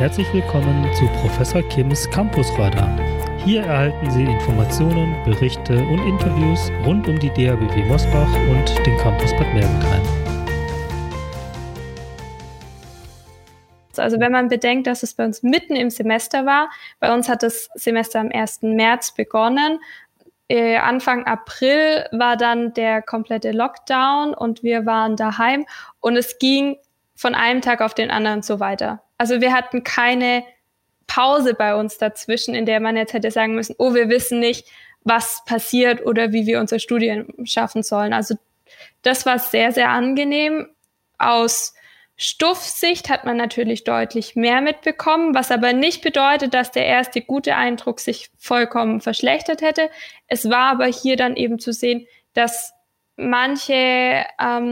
herzlich willkommen zu Professor Kims Campusradar. Hier erhalten Sie Informationen, Berichte und Interviews rund um die DHBW Mosbach und den Campus Bad Mergentheim. Also wenn man bedenkt, dass es bei uns mitten im Semester war, bei uns hat das Semester am 1. März begonnen, Anfang April war dann der komplette Lockdown und wir waren daheim und es ging von einem Tag auf den anderen so weiter. Also wir hatten keine Pause bei uns dazwischen, in der man jetzt hätte sagen müssen, oh, wir wissen nicht, was passiert oder wie wir unser Studium schaffen sollen. Also das war sehr, sehr angenehm. Aus Stuff-Sicht hat man natürlich deutlich mehr mitbekommen, was aber nicht bedeutet, dass der erste gute Eindruck sich vollkommen verschlechtert hätte. Es war aber hier dann eben zu sehen, dass manche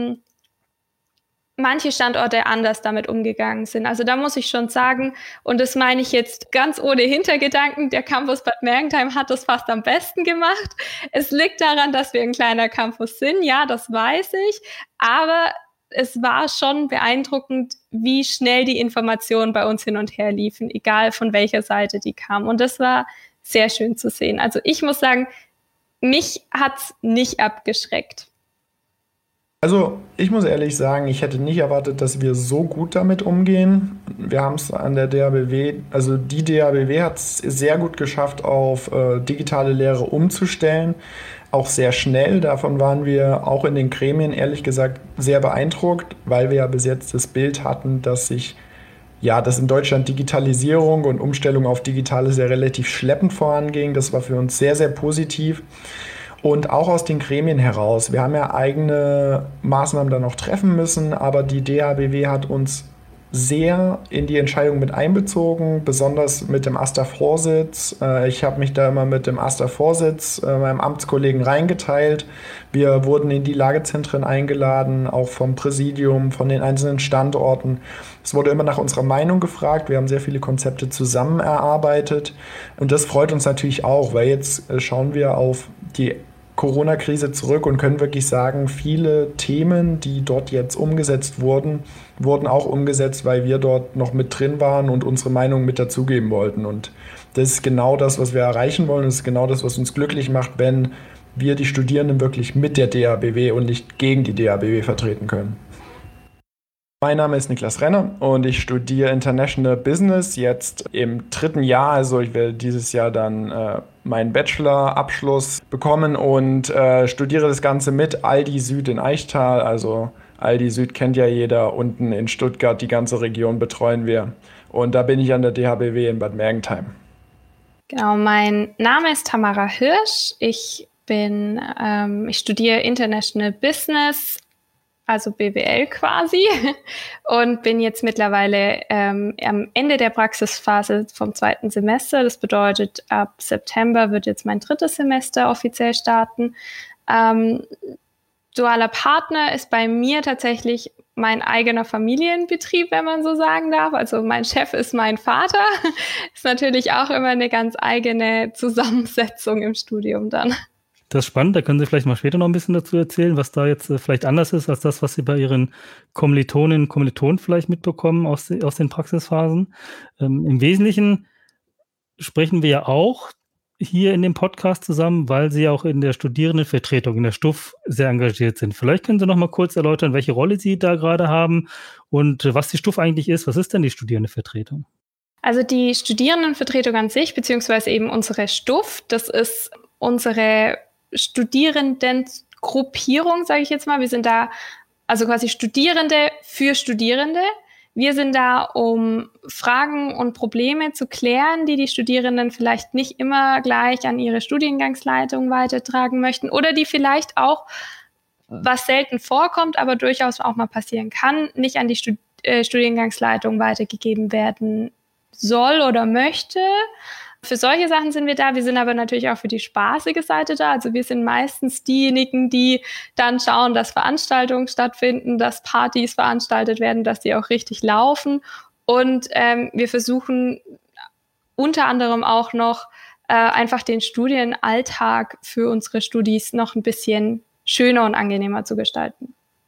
Standorte anders damit umgegangen sind. Also da muss ich schon sagen, und das meine ich jetzt ganz ohne Hintergedanken, der Campus Bad Mergentheim hat das fast am besten gemacht. Es liegt daran, dass wir ein kleiner Campus sind, ja, das weiß ich, aber es war schon beeindruckend, wie schnell die Informationen bei uns hin und her liefen, egal von welcher Seite die kamen. Und das war sehr schön zu sehen. Also ich muss sagen, mich hat's nicht abgeschreckt. Also ich muss ehrlich sagen, ich hätte nicht erwartet, dass wir so gut damit umgehen. Wir haben es an der DHBW, also die DHBW hat es sehr gut geschafft, auf digitale Lehre umzustellen. Auch sehr schnell. Davon waren wir auch in den Gremien, ehrlich gesagt, sehr beeindruckt, weil wir ja bis jetzt das Bild hatten, dass in Deutschland Digitalisierung und Umstellung auf Digitales ja relativ schleppend voranging. Das war für uns sehr, sehr positiv. Und auch aus den Gremien heraus. Wir haben ja eigene Maßnahmen dann noch treffen müssen, aber die DHBW hat uns sehr in die Entscheidung mit einbezogen, besonders mit dem AStA-Vorsitz. Ich habe mich da immer mit dem AStA-Vorsitz, meinem Amtskollegen, reingeteilt. Wir wurden in die Lagezentren eingeladen, auch vom Präsidium, von den einzelnen Standorten. Es wurde immer nach unserer Meinung gefragt. Wir haben sehr viele Konzepte zusammen erarbeitet. Und das freut uns natürlich auch, weil jetzt schauen wir auf die Corona-Krise zurück und können wirklich sagen, viele Themen, die dort jetzt umgesetzt wurden auch umgesetzt, weil wir dort noch mit drin waren und unsere Meinung mit dazugeben wollten. Und das ist genau das, was wir erreichen wollen. Das ist genau das, was uns glücklich macht, wenn wir die Studierenden wirklich mit der DHBW und nicht gegen die DHBW vertreten können. Mein Name ist Niklas Renner und ich studiere International Business jetzt im 3. Jahr. Also ich werde dieses Jahr dann meinen Bachelor-Abschluss bekommen und studiere das Ganze mit Aldi Süd in Eichtal. Also Aldi Süd kennt ja jeder, unten in Stuttgart, die ganze Region betreuen wir. Und da bin ich an der DHBW in Bad Mergentheim. Genau, mein Name ist Tamara Hirsch. Ich studiere International Business, also BWL quasi, und bin jetzt mittlerweile am Ende der Praxisphase vom 2. Semester. Das bedeutet, ab September wird jetzt mein 3. Semester offiziell starten. Dualer Partner ist bei mir tatsächlich mein eigener Familienbetrieb, wenn man so sagen darf. Also mein Chef ist mein Vater. Ist natürlich auch immer eine ganz eigene Zusammensetzung im Studium dann. Das ist spannend, da können Sie vielleicht mal später noch ein bisschen dazu erzählen, was da jetzt vielleicht anders ist als das, was Sie bei Ihren Kommilitoninnen und Kommilitonen vielleicht mitbekommen aus den Praxisphasen. Im Wesentlichen sprechen wir ja auch hier in dem Podcast zusammen, weil Sie auch in der Studierendenvertretung, in der STUF, sehr engagiert sind. Vielleicht können Sie noch mal kurz erläutern, welche Rolle Sie da gerade haben und was die STUF eigentlich ist. Was ist denn die Studierendenvertretung? Also die Studierendenvertretung an sich, beziehungsweise eben unsere STUF, das ist unsere Studierendengruppierung, sage ich jetzt mal. Wir sind da also quasi Studierende für Studierende. Wir sind da, um Fragen und Probleme zu klären, die Studierenden vielleicht nicht immer gleich an ihre Studiengangsleitung weitertragen möchten oder die vielleicht auch, was selten vorkommt, aber durchaus auch mal passieren kann, nicht an die Studiengangsleitung weitergegeben werden soll oder möchte. Für solche Sachen sind wir da. Wir sind aber natürlich auch für die spaßige Seite da. Also wir sind meistens diejenigen, die dann schauen, dass Veranstaltungen stattfinden, dass Partys veranstaltet werden, dass die auch richtig laufen. Und wir versuchen unter anderem auch noch einfach den Studienalltag für unsere Studis noch ein bisschen schöner und angenehmer zu gestalten.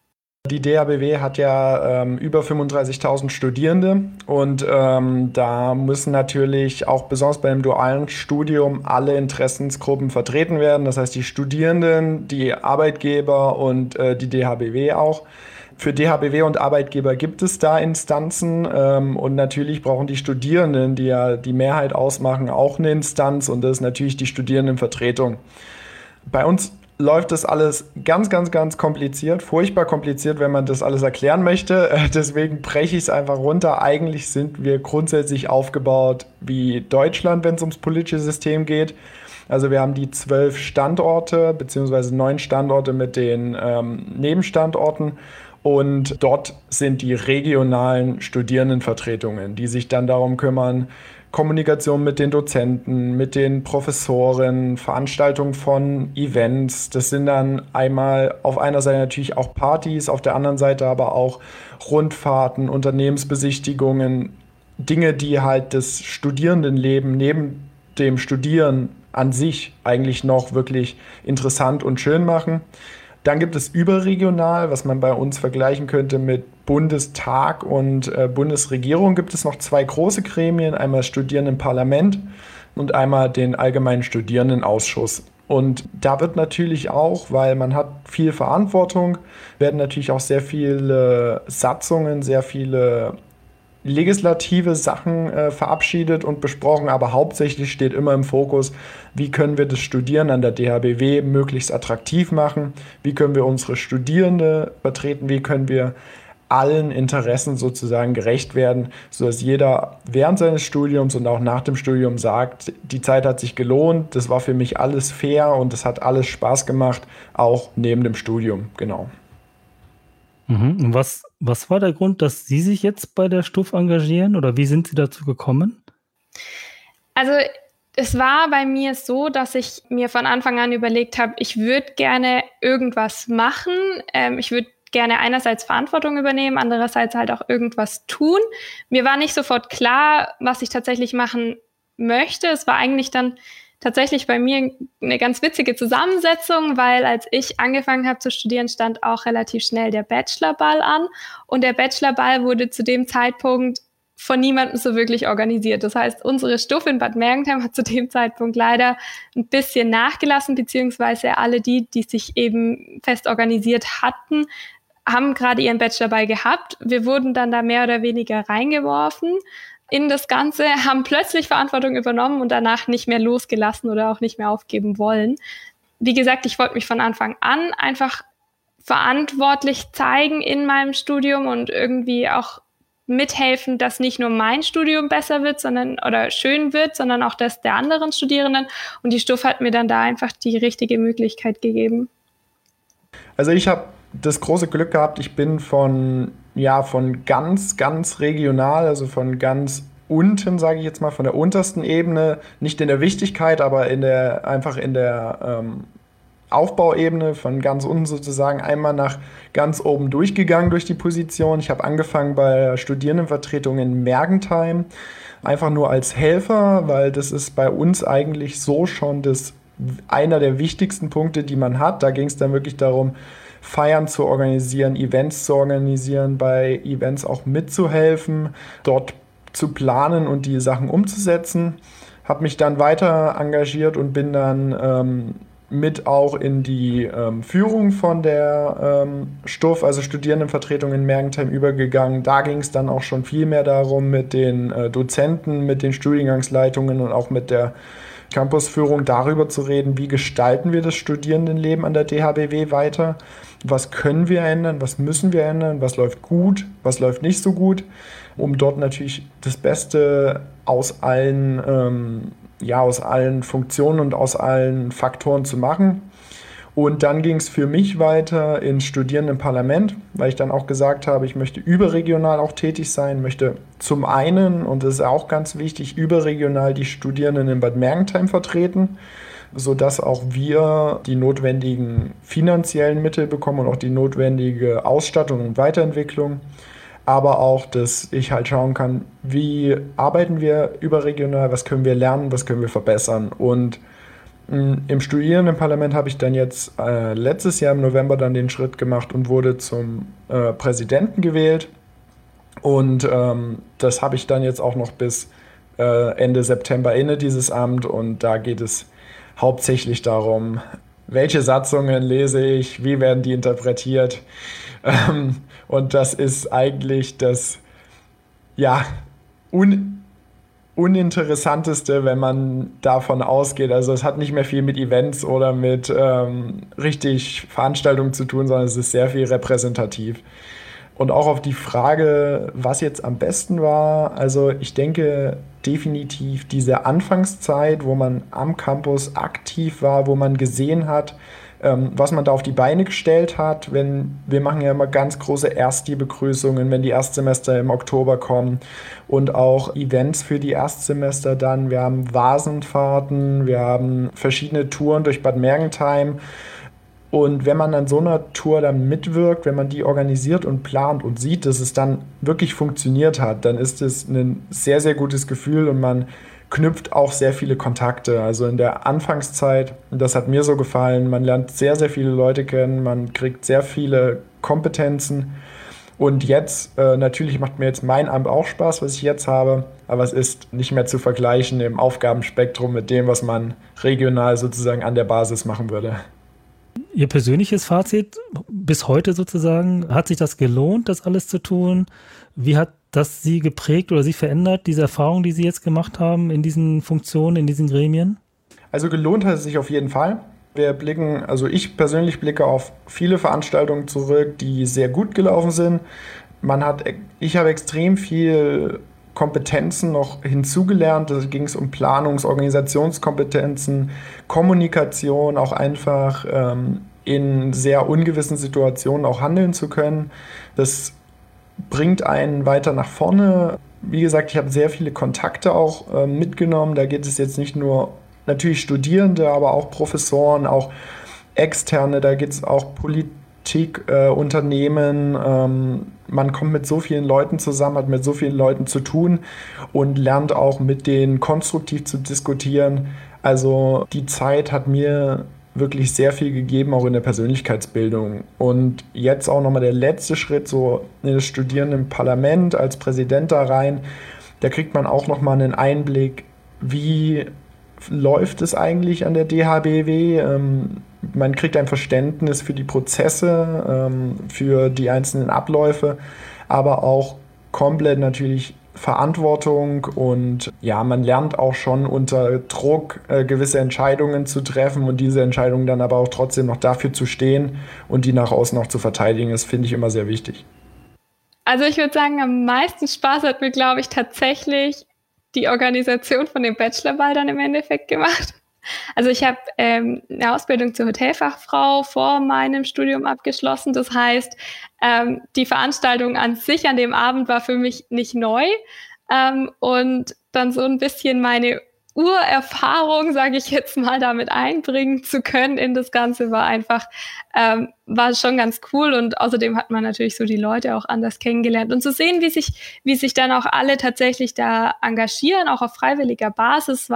Die DHBW hat ja über 35.000 Studierende und da müssen natürlich auch besonders beim dualen Studium alle Interessensgruppen vertreten werden. Das heißt, die Studierenden, die Arbeitgeber und die DHBW auch. Für DHBW und Arbeitgeber gibt es da Instanzen und natürlich brauchen die Studierenden, die ja die Mehrheit ausmachen, auch eine Instanz und das ist natürlich die Studierendenvertretung. Bei uns läuft das alles ganz, ganz, ganz kompliziert, furchtbar kompliziert, wenn man das alles erklären möchte. Deswegen breche ich es einfach runter. Eigentlich sind wir grundsätzlich aufgebaut wie Deutschland, wenn es ums politische System geht. Also wir haben die 12 Standorte, beziehungsweise 9 Standorte mit den Nebenstandorten. Und dort sind die regionalen Studierendenvertretungen, die sich dann darum kümmern, Kommunikation mit den Dozenten, mit den Professoren, Veranstaltung von Events. Das sind dann einmal auf einer Seite natürlich auch Partys, auf der anderen Seite aber auch Rundfahrten, Unternehmensbesichtigungen, Dinge, die halt das Studierendenleben neben dem Studieren an sich eigentlich noch wirklich interessant und schön machen. Dann gibt es überregional, was man bei uns vergleichen könnte mit Bundestag und Bundesregierung, gibt es noch 2 große Gremien, einmal das Studierendenparlament und einmal den Allgemeinen Studierendenausschuss. Und da wird natürlich auch, weil man hat viel Verantwortung, werden natürlich auch sehr viele Satzungen, sehr viele legislative Sachen verabschiedet und besprochen, aber hauptsächlich steht immer im Fokus, wie können wir das Studieren an der DHBW möglichst attraktiv machen, wie können wir unsere Studierende vertreten, wie können wir allen Interessen sozusagen gerecht werden, sodass jeder während seines Studiums und auch nach dem Studium sagt, die Zeit hat sich gelohnt, das war für mich alles fair und es hat alles Spaß gemacht, auch neben dem Studium, genau. Und was war der Grund, dass Sie sich jetzt bei der STUF engagieren oder wie sind Sie dazu gekommen? Also es war bei mir so, dass ich mir von Anfang an überlegt habe, ich würde gerne irgendwas machen. Ich würde gerne einerseits Verantwortung übernehmen, andererseits halt auch irgendwas tun. Mir war nicht sofort klar, was ich tatsächlich machen möchte. Es war eigentlich dann tatsächlich bei mir eine ganz witzige Zusammensetzung, weil als ich angefangen habe zu studieren, stand auch relativ schnell der Bachelorball an. Und der Bachelorball wurde zu dem Zeitpunkt von niemandem so wirklich organisiert. Das heißt, unsere STUF in Bad Mergentheim hat zu dem Zeitpunkt leider ein bisschen nachgelassen, beziehungsweise alle die sich eben fest organisiert hatten, haben gerade ihren Bachelorball gehabt. Wir wurden dann da mehr oder weniger reingeworfen in das Ganze, haben plötzlich Verantwortung übernommen und danach nicht mehr losgelassen oder auch nicht mehr aufgeben wollen. Wie gesagt, ich wollte mich von Anfang an einfach verantwortlich zeigen in meinem Studium und irgendwie auch mithelfen, dass nicht nur mein Studium besser wird, oder schön wird, sondern auch das der anderen Studierenden. Und die STUF hat mir dann da einfach die richtige Möglichkeit gegeben. Also ich habe das große Glück gehabt, ich bin von ganz, ganz regional, also von ganz unten, sage ich jetzt mal, von der untersten Ebene, nicht in der Wichtigkeit, aber einfach in der Aufbauebene, von ganz unten sozusagen einmal nach ganz oben durchgegangen durch die Position. Ich habe angefangen bei der Studierendenvertretung in Mergentheim, einfach nur als Helfer, weil das ist bei uns eigentlich so schon einer der wichtigsten Punkte, die man hat. Da ging es dann wirklich darum, Feiern zu organisieren, Events zu organisieren, bei Events auch mitzuhelfen, dort zu planen und die Sachen umzusetzen. Habe mich dann weiter engagiert und bin dann mit auch in die Führung von der STUF, also Studierendenvertretung in Mergentheim, übergegangen. Da ging es dann auch schon viel mehr darum, mit den Dozenten, mit den Studiengangsleitungen und auch mit der Campusführung darüber zu reden, wie gestalten wir das Studierendenleben an der DHBW weiter, was können wir ändern, was müssen wir ändern, was läuft gut, was läuft nicht so gut, um dort natürlich das Beste aus allen Funktionen und aus allen Faktoren zu machen. Und dann ging es für mich weiter ins Studierendenparlament, weil ich dann auch gesagt habe, ich möchte überregional auch tätig sein, möchte zum einen, und das ist auch ganz wichtig, überregional die Studierenden in Bad Mergentheim vertreten, sodass auch wir die notwendigen finanziellen Mittel bekommen und auch die notwendige Ausstattung und Weiterentwicklung. Aber auch, dass ich halt schauen kann, wie arbeiten wir überregional, was können wir lernen, was können wir verbessern. Und Im Studierendenparlament habe ich dann jetzt letztes Jahr im November dann den Schritt gemacht und wurde zum Präsidenten gewählt. Und das habe ich dann jetzt auch noch bis Ende September inne, dieses Amt. Und da geht es hauptsächlich darum, welche Satzungen lese ich, wie werden die interpretiert. Und das ist eigentlich das, ja, uninteressanteste, wenn man davon ausgeht. Also es hat nicht mehr viel mit Events oder mit richtig Veranstaltungen zu tun, sondern es ist sehr viel repräsentativ. Und auch auf die Frage, was jetzt am besten war, also ich denke definitiv diese Anfangszeit, wo man am Campus aktiv war, wo man gesehen hat, was man da auf die Beine gestellt hat. Wir machen ja immer ganz große Erstbegrüßungen, wenn die Erstsemester im Oktober kommen und auch Events für die Erstsemester dann. Wir haben Vasenfahrten, wir haben verschiedene Touren durch Bad Mergentheim. Und wenn man an so einer Tour dann mitwirkt, wenn man die organisiert und plant und sieht, dass es dann wirklich funktioniert hat, dann ist es ein sehr, sehr gutes Gefühl und man knüpft auch sehr viele Kontakte. Also in der Anfangszeit, das hat mir so gefallen, man lernt sehr, sehr viele Leute kennen, man kriegt sehr viele Kompetenzen. Und jetzt, natürlich macht mir jetzt mein Amt auch Spaß, was ich jetzt habe, aber es ist nicht mehr zu vergleichen im Aufgabenspektrum mit dem, was man regional sozusagen an der Basis machen würde. Ihr persönliches Fazit bis heute sozusagen, hat sich das gelohnt, das alles zu tun? Wie hat das Sie geprägt oder Sie verändert, diese Erfahrung, die Sie jetzt gemacht haben in diesen Funktionen, in diesen Gremien? Also gelohnt hat es sich auf jeden Fall. Ich persönlich blicke auf viele Veranstaltungen zurück, die sehr gut gelaufen sind. Ich habe extrem viel Kompetenzen noch hinzugelernt. Da ging es um Planungs-, Organisationskompetenzen, Kommunikation, auch einfach in sehr ungewissen Situationen auch handeln zu können. Das bringt einen weiter nach vorne. Wie gesagt, ich habe sehr viele Kontakte auch mitgenommen. Da geht es jetzt nicht nur natürlich Studierende, aber auch Professoren, auch Externe. Da geht es auch Politik, Unternehmen. Man kommt mit so vielen Leuten zusammen, hat mit so vielen Leuten zu tun und lernt auch mit denen konstruktiv zu diskutieren. Also die Zeit hat mir wirklich sehr viel gegeben, auch in der Persönlichkeitsbildung. Und jetzt auch nochmal der letzte Schritt, so in das Studierendenparlament als Präsident da rein. Da kriegt man auch nochmal einen Einblick, wie läuft es eigentlich an der DHBW. Man kriegt ein Verständnis für die Prozesse, für die einzelnen Abläufe, aber auch komplett natürlich Verantwortung und ja, man lernt auch schon unter Druck gewisse Entscheidungen zu treffen und diese Entscheidungen dann aber auch trotzdem noch dafür zu stehen und die nach außen auch zu verteidigen, das finde ich immer sehr wichtig. Also ich würde sagen, am meisten Spaß hat mir, glaube ich, tatsächlich die Organisation von dem Bachelorball dann im Endeffekt gemacht. Also ich habe eine Ausbildung zur Hotelfachfrau vor meinem Studium abgeschlossen. Das heißt, die Veranstaltung an sich an dem Abend war für mich nicht neu. Und dann so ein bisschen meine Urerfahrung, sage ich jetzt mal, damit einbringen zu können in das Ganze, war schon ganz cool. Und außerdem hat man natürlich so die Leute auch anders kennengelernt. Und zu sehen, wie sich dann auch alle tatsächlich da engagieren, auch auf freiwilliger Basis,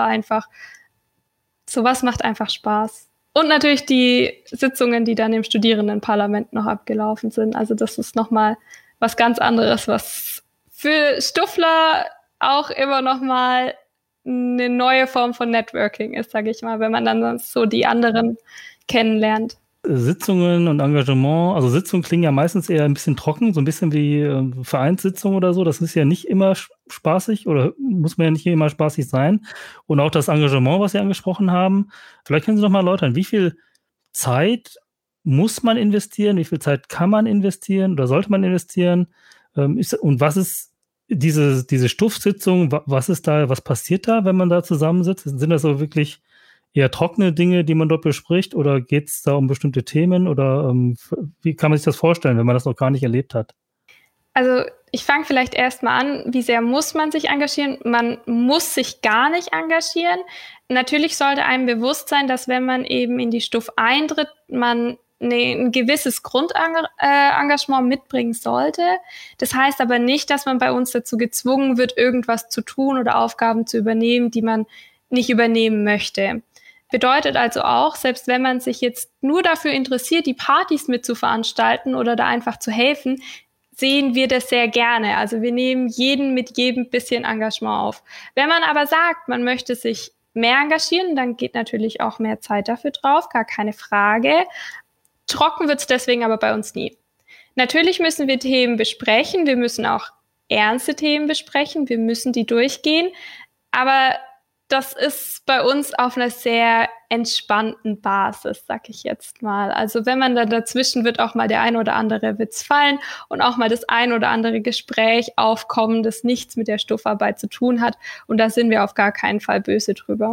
sowas macht einfach Spaß. Und natürlich die Sitzungen, die dann im Studierendenparlament noch abgelaufen sind. Also das ist nochmal was ganz anderes, was für Stuffler auch immer nochmal eine neue Form von Networking ist, sage ich mal, wenn man dann so die anderen kennenlernt. Sitzungen und Engagement, also Sitzungen klingen ja meistens eher ein bisschen trocken, so ein bisschen wie Vereinssitzungen oder so. Das ist ja nicht immer spaßig oder muss man ja nicht immer spaßig sein. Und auch das Engagement, was Sie angesprochen haben, vielleicht können Sie noch mal erläutern, wie viel Zeit muss man investieren, wie viel Zeit kann man investieren oder sollte man investieren? Und was ist diese Stuff-Sitzung, was passiert da, wenn man da zusammensitzt? Sind das so wirklich eher trockene Dinge, die man dort bespricht, oder geht es da um bestimmte Themen, oder wie kann man sich das vorstellen, wenn man das noch gar nicht erlebt hat? Also ich fange vielleicht erstmal an, wie sehr muss man sich engagieren? Man muss sich gar nicht engagieren. Natürlich sollte einem bewusst sein, dass wenn man eben in die Stuff eintritt, man ein gewisses Grundengagement mitbringen sollte. Das heißt aber nicht, dass man bei uns dazu gezwungen wird, irgendwas zu tun oder Aufgaben zu übernehmen, die man nicht übernehmen möchte. Bedeutet also auch, selbst wenn man sich jetzt nur dafür interessiert, die Partys mit zu veranstalten oder da einfach zu helfen, sehen wir das sehr gerne. Also wir nehmen jeden mit jedem bisschen Engagement auf. Wenn man aber sagt, man möchte sich mehr engagieren, dann geht natürlich auch mehr Zeit dafür drauf, gar keine Frage. Trocken wird es deswegen aber bei uns nie. Natürlich müssen wir Themen besprechen, wir müssen auch ernste Themen besprechen, wir müssen die durchgehen, aber das ist bei uns auf einer sehr entspannten Basis, sag ich jetzt mal. Also wenn man dann dazwischen wird auch mal der ein oder andere Witz fallen und auch mal das ein oder andere Gespräch aufkommen, das nichts mit der Stuffarbeit zu tun hat. Und da sind wir auf gar keinen Fall böse drüber.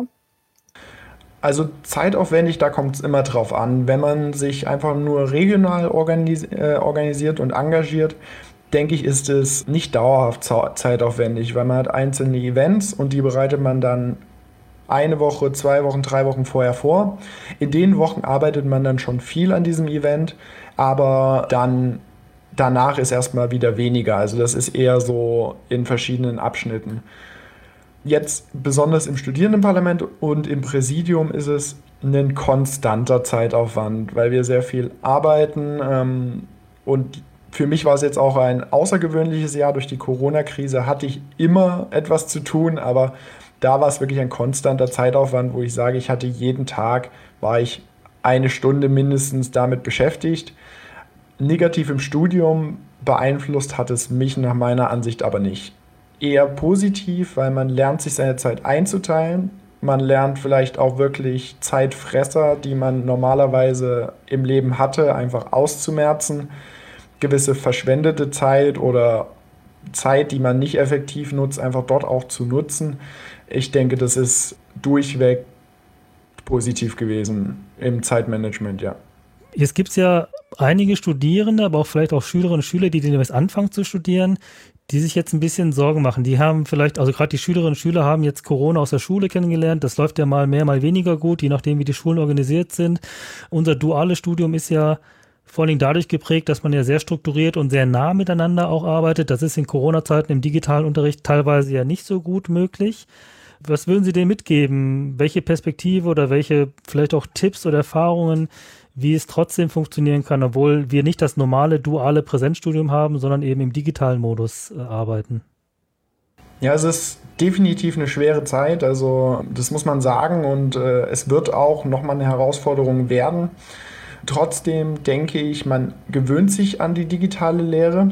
Also zeitaufwendig, da kommt es immer drauf an. Wenn man sich einfach nur regional organisiert und engagiert, denke ich, ist es nicht dauerhaft zeitaufwendig, weil man hat einzelne Events und die bereitet man dann 1 Woche, 2 Wochen, 3 Wochen vorher vor. In den Wochen arbeitet man dann schon viel an diesem Event, aber dann danach ist erstmal wieder weniger. Also das ist eher so in verschiedenen Abschnitten. Jetzt besonders im Studierendenparlament und im Präsidium ist es ein konstanter Zeitaufwand, weil wir sehr viel arbeiten und für mich war es jetzt auch ein außergewöhnliches Jahr. Durch die Corona-Krise hatte ich immer etwas zu tun, aber da war es wirklich ein konstanter Zeitaufwand, wo ich sage, ich hatte jeden Tag, war ich 1 Stunde mindestens damit beschäftigt. Negativ im Studium beeinflusst hat es mich nach meiner Ansicht aber nicht. Eher positiv, weil man lernt, sich seine Zeit einzuteilen. Man lernt vielleicht auch wirklich Zeitfresser, die man normalerweise im Leben hatte, einfach auszumerzen. Gewisse verschwendete Zeit oder Zeit, die man nicht effektiv nutzt, einfach dort auch zu nutzen. Ich denke, das ist durchweg positiv gewesen im Zeitmanagement, ja. Jetzt gibt es ja einige Studierende, aber auch vielleicht auch Schülerinnen und Schüler, die demnächst anfangen zu studieren, die sich jetzt ein bisschen Sorgen machen. Die haben vielleicht, also gerade die Schülerinnen und Schüler haben jetzt Corona aus der Schule kennengelernt. Das läuft ja mal mehr, mal weniger gut, je nachdem, wie die Schulen organisiert sind. Unser duales Studium ist ja vor allem dadurch geprägt, dass man ja sehr strukturiert und sehr nah miteinander auch arbeitet. Das ist in Corona-Zeiten im digitalen Unterricht teilweise ja nicht so gut möglich. Was würden Sie denen mitgeben? Welche Perspektive oder welche vielleicht auch Tipps oder Erfahrungen, wie es trotzdem funktionieren kann, obwohl wir nicht das normale duale Präsenzstudium haben, sondern eben im digitalen Modus arbeiten? Ja, es ist definitiv eine schwere Zeit, also das muss man sagen und es wird auch nochmal eine Herausforderung werden. Trotzdem denke ich, man gewöhnt sich an die digitale Lehre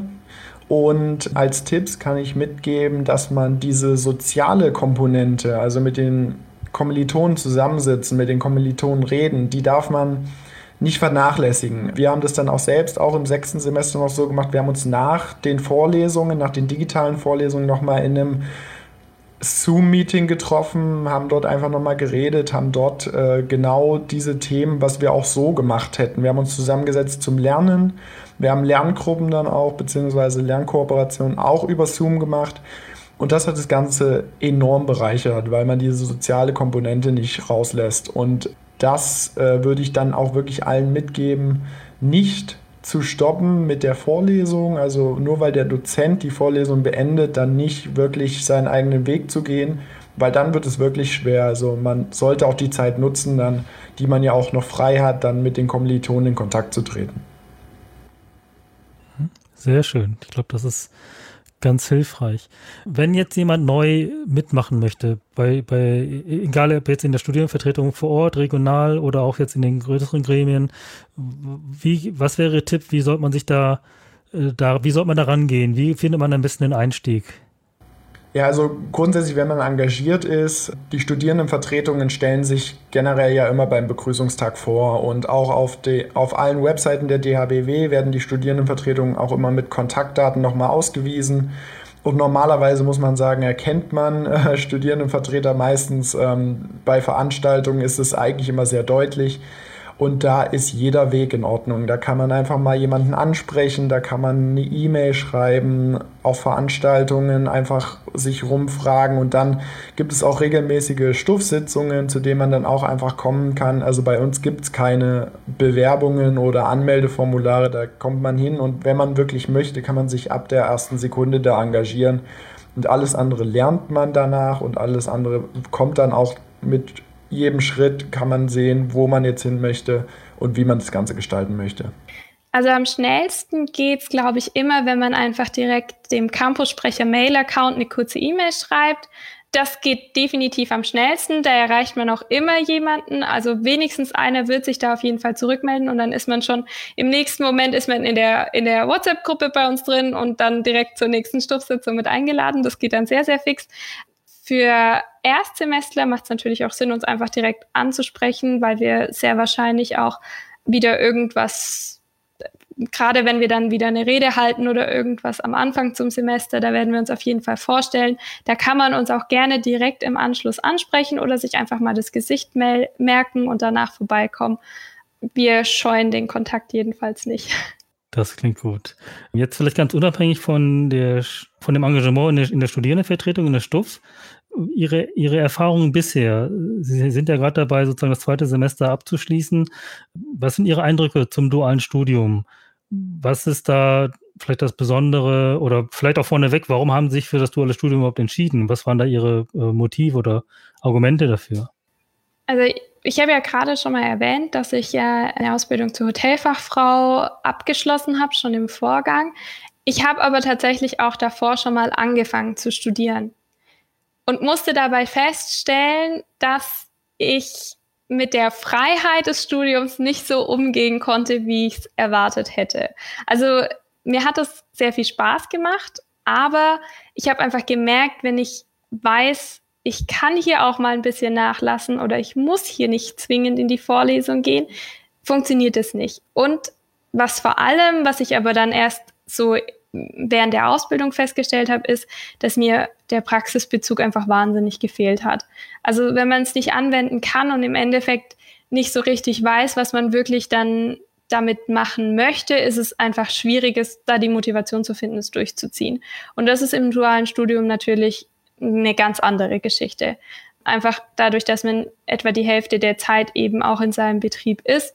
und als Tipps kann ich mitgeben, dass man diese soziale Komponente, also mit den Kommilitonen zusammensitzen, mit den Kommilitonen reden, die darf man nicht vernachlässigen. Wir haben das dann auch selbst auch im 6. Semester noch so gemacht, wir haben uns nach den Vorlesungen, nach den digitalen Vorlesungen nochmal in einem Zoom-Meeting getroffen, haben dort einfach nochmal geredet, haben dort genau diese Themen, was wir auch so gemacht hätten. Wir haben uns zusammengesetzt zum Lernen. Wir haben Lerngruppen dann auch, beziehungsweise Lernkooperationen auch über Zoom gemacht. Und das hat das Ganze enorm bereichert, weil man diese soziale Komponente nicht rauslässt. Und das würde ich dann auch wirklich allen mitgeben, nicht zu stoppen mit der Vorlesung, also nur weil der Dozent die Vorlesung beendet, dann nicht wirklich seinen eigenen Weg zu gehen, weil dann wird es wirklich schwer. Also man sollte auch die Zeit nutzen, dann, die man ja auch noch frei hat, dann mit den Kommilitonen in Kontakt zu treten. Sehr schön. Ich glaube, das ist ganz hilfreich. Wenn jetzt jemand neu mitmachen möchte, egal ob jetzt in der Studienvertretung vor Ort, regional oder auch jetzt in den größeren Gremien, was wäre Ihr Tipp, wie sollte man sich wie sollte man da rangehen? Wie findet man am besten den Einstieg? Ja, also grundsätzlich, wenn man engagiert ist, die Studierendenvertretungen stellen sich generell ja immer beim Begrüßungstag vor und auch auf allen Webseiten der DHBW werden die Studierendenvertretungen auch immer mit Kontaktdaten nochmal ausgewiesen. Und normalerweise muss man sagen, erkennt man Studierendenvertreter meistens bei Veranstaltungen ist es eigentlich immer sehr deutlich. Und da ist jeder Weg in Ordnung. Da kann man einfach mal jemanden ansprechen, da kann man eine E-Mail schreiben, auf Veranstaltungen einfach sich rumfragen und dann gibt es auch regelmäßige Stuffsitzungen, zu denen man dann auch einfach kommen kann. Also bei uns gibt es keine Bewerbungen oder Anmeldeformulare, da kommt man hin und wenn man wirklich möchte, kann man sich ab der ersten Sekunde da engagieren und alles andere lernt man danach und alles andere kommt dann auch mit jedem Schritt kann man sehen, wo man jetzt hin möchte und wie man das Ganze gestalten möchte. Also am schnellsten geht's, glaube ich, immer, wenn man einfach direkt dem Campus-Sprecher-Mail-Account eine kurze E-Mail schreibt. Das geht definitiv am schnellsten, da erreicht man auch immer jemanden, also wenigstens einer wird sich da auf jeden Fall zurückmelden und dann ist man schon, im nächsten Moment ist man in der WhatsApp-Gruppe bei uns drin und dann direkt zur nächsten Stufsitzung mit eingeladen, das geht dann sehr, sehr fix. Für Erstsemestler macht es natürlich auch Sinn, uns einfach direkt anzusprechen, weil wir sehr wahrscheinlich auch wieder irgendwas, gerade wenn wir dann wieder eine Rede halten oder irgendwas am Anfang zum Semester, da werden wir uns auf jeden Fall vorstellen. Da kann man uns auch gerne direkt im Anschluss ansprechen oder sich einfach mal das Gesicht merken und danach vorbeikommen. Wir scheuen den Kontakt jedenfalls nicht. Das klingt gut. Jetzt vielleicht ganz unabhängig von dem Engagement in der Studierendenvertretung in der STUF, Ihre Erfahrungen bisher. Sie sind ja gerade dabei, sozusagen das zweite Semester abzuschließen. Was sind Ihre Eindrücke zum dualen Studium? Was ist da vielleicht das Besondere oder vielleicht auch vorneweg, warum haben Sie sich für das duale Studium überhaupt entschieden? Was waren da Ihre Motive oder Argumente dafür? Also ich habe ja gerade schon mal erwähnt, dass ich ja eine Ausbildung zur Hotelfachfrau abgeschlossen habe, schon im Vorgang. Ich habe aber tatsächlich auch davor schon mal angefangen zu studieren und musste dabei feststellen, dass ich mit der Freiheit des Studiums nicht so umgehen konnte, wie ich es erwartet hätte. Also mir hat es sehr viel Spaß gemacht, aber ich habe einfach gemerkt, wenn ich weiß, ich kann hier auch mal ein bisschen nachlassen oder ich muss hier nicht zwingend in die Vorlesung gehen, funktioniert es nicht. Und was ich aber dann erst so während der Ausbildung festgestellt habe, ist, dass mir der Praxisbezug einfach wahnsinnig gefehlt hat. Also wenn man es nicht anwenden kann und im Endeffekt nicht so richtig weiß, was man wirklich dann damit machen möchte, ist es einfach schwierig, da die Motivation zu finden, es durchzuziehen. Und das ist im dualen Studium natürlich eine ganz andere Geschichte. Einfach dadurch, dass man etwa die Hälfte der Zeit eben auch in seinem Betrieb ist,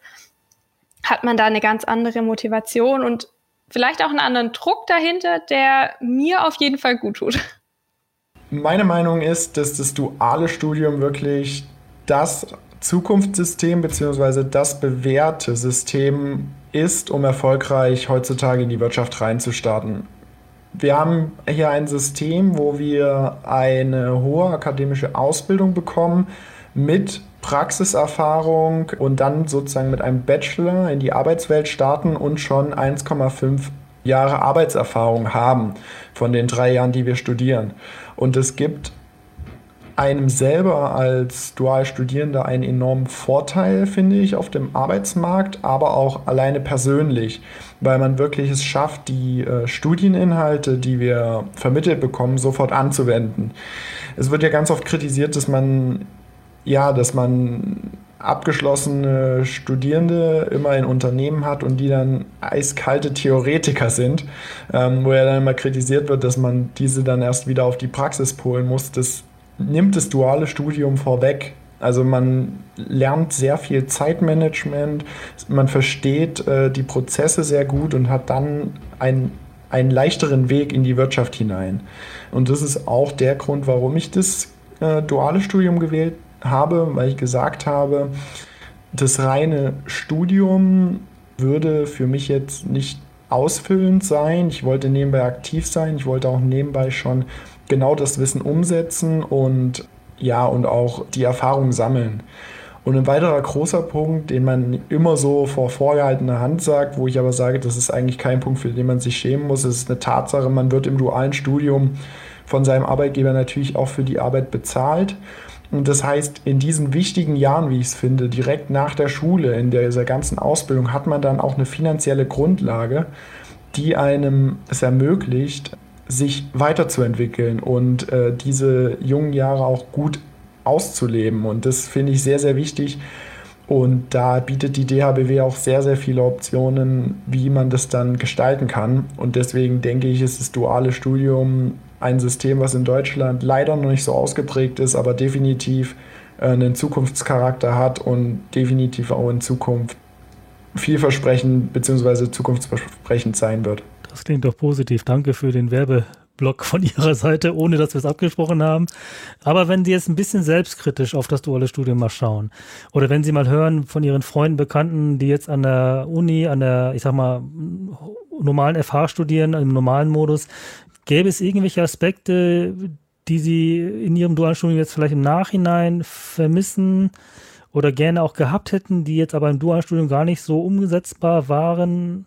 hat man da eine ganz andere Motivation und vielleicht auch einen anderen Druck dahinter, der mir auf jeden Fall gut tut. Meine Meinung ist, dass das duale Studium wirklich das Zukunftssystem bzw. das bewährte System ist, um erfolgreich heutzutage in die Wirtschaft reinzustarten. Wir haben hier ein System, wo wir eine hohe akademische Ausbildung bekommen mit Praxiserfahrung und dann sozusagen mit einem Bachelor in die Arbeitswelt starten und schon 1,5 Jahre Arbeitserfahrung haben von den 3 Jahren, die wir studieren. Und es gibt einem selber als Dualstudierender einen enormen Vorteil, finde ich, auf dem Arbeitsmarkt, aber auch alleine persönlich, weil man wirklich es schafft, die Studieninhalte, die wir vermittelt bekommen, sofort anzuwenden. Es wird ja ganz oft kritisiert, dass man abgeschlossene Studierende immer in Unternehmen hat und die dann eiskalte Theoretiker sind, wo ja dann immer kritisiert wird, dass man diese dann erst wieder auf die Praxis polen muss. Das nimmt das duale Studium vorweg. Also man lernt sehr viel Zeitmanagement, man versteht die Prozesse sehr gut und hat dann einen leichteren Weg in die Wirtschaft hinein. Und das ist auch der Grund, warum ich das duale Studium gewählt habe, weil ich gesagt habe, das reine Studium würde für mich jetzt nicht ausfüllend sein. Ich wollte nebenbei aktiv sein, ich wollte auch nebenbei schon genau das Wissen umsetzen und auch die Erfahrung sammeln. Und ein weiterer großer Punkt, den man immer so vor vorgehaltener Hand sagt, wo ich aber sage, das ist eigentlich kein Punkt, für den man sich schämen muss, es ist eine Tatsache, man wird im dualen Studium von seinem Arbeitgeber natürlich auch für die Arbeit bezahlt. Und das heißt, in diesen wichtigen Jahren, wie ich es finde, direkt nach der Schule, in dieser ganzen Ausbildung, hat man dann auch eine finanzielle Grundlage, die einem es ermöglicht, sich weiterzuentwickeln und diese jungen Jahre auch gut auszuleben. Und das finde ich sehr, sehr wichtig. Und da bietet die DHBW auch sehr, sehr viele Optionen, wie man das dann gestalten kann. Und deswegen denke ich, ist das duale Studium ein System, was in Deutschland leider noch nicht so ausgeprägt ist, aber definitiv einen Zukunftscharakter hat und definitiv auch in Zukunft vielversprechend bzw. zukunftsversprechend sein wird. Das klingt doch positiv. Danke für den Block von Ihrer Seite, ohne dass wir es abgesprochen haben. Aber wenn Sie jetzt ein bisschen selbstkritisch auf das duale Studium mal schauen oder wenn Sie mal hören von Ihren Freunden, Bekannten, die jetzt an der Uni, an der, ich sag mal, normalen FH studieren, im normalen Modus, gäbe es irgendwelche Aspekte, die Sie in Ihrem dualen Studium jetzt vielleicht im Nachhinein vermissen oder gerne auch gehabt hätten, die jetzt aber im dualen Studium gar nicht so umsetzbar waren?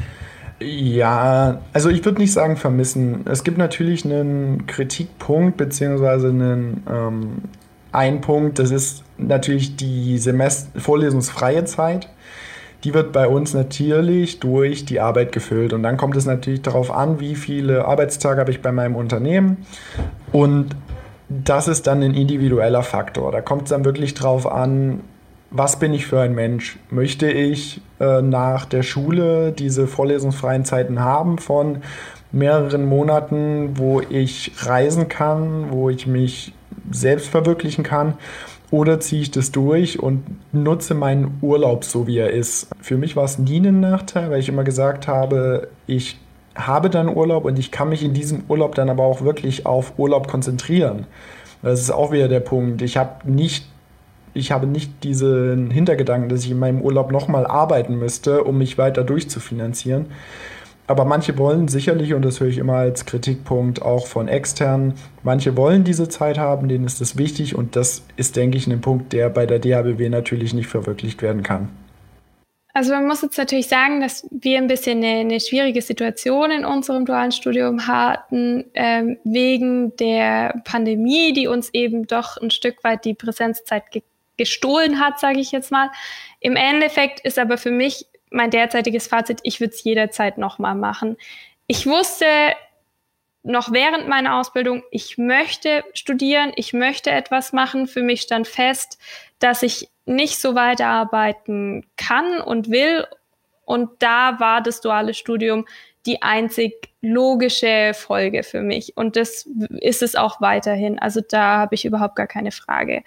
Ja, also ich würde nicht sagen vermissen. Es gibt natürlich einen Kritikpunkt beziehungsweise einen Punkt, das ist natürlich die vorlesungsfreie Zeit. Die wird bei uns natürlich durch die Arbeit gefüllt. Und dann kommt es natürlich darauf an, wie viele Arbeitstage habe ich bei meinem Unternehmen. Und das ist dann ein individueller Faktor. Da kommt es dann wirklich drauf an, was bin ich für ein Mensch? Möchte ich nach der Schule diese vorlesungsfreien Zeiten haben von mehreren Monaten, wo ich reisen kann, wo ich mich selbst verwirklichen kann? Oder ziehe ich das durch und nutze meinen Urlaub so, wie er ist? Für mich war es nie ein Nachteil, weil ich immer gesagt habe, ich habe dann Urlaub und ich kann mich in diesem Urlaub dann aber auch wirklich auf Urlaub konzentrieren. Das ist auch wieder der Punkt. Ich habe nicht diesen Hintergedanken, dass ich in meinem Urlaub nochmal arbeiten müsste, um mich weiter durchzufinanzieren. Aber manche wollen sicherlich, und das höre ich immer als Kritikpunkt auch von externen, manche wollen diese Zeit haben, denen ist das wichtig und das ist, denke ich, ein Punkt, der bei der DHBW natürlich nicht verwirklicht werden kann. Also man muss jetzt natürlich sagen, dass wir ein bisschen eine schwierige Situation in unserem dualen Studium hatten, wegen der Pandemie, die uns eben doch ein Stück weit die Präsenzzeit gestohlen hat, sage ich jetzt mal. Im Endeffekt ist aber für mich mein derzeitiges Fazit, ich würde es jederzeit nochmal machen. Ich wusste noch während meiner Ausbildung, ich möchte studieren, ich möchte etwas machen. Für mich stand fest, dass ich nicht so weiterarbeiten kann und will. Und da war das duale Studium die einzig logische Folge für mich. Und das ist es auch weiterhin. Also da habe ich überhaupt gar keine Frage.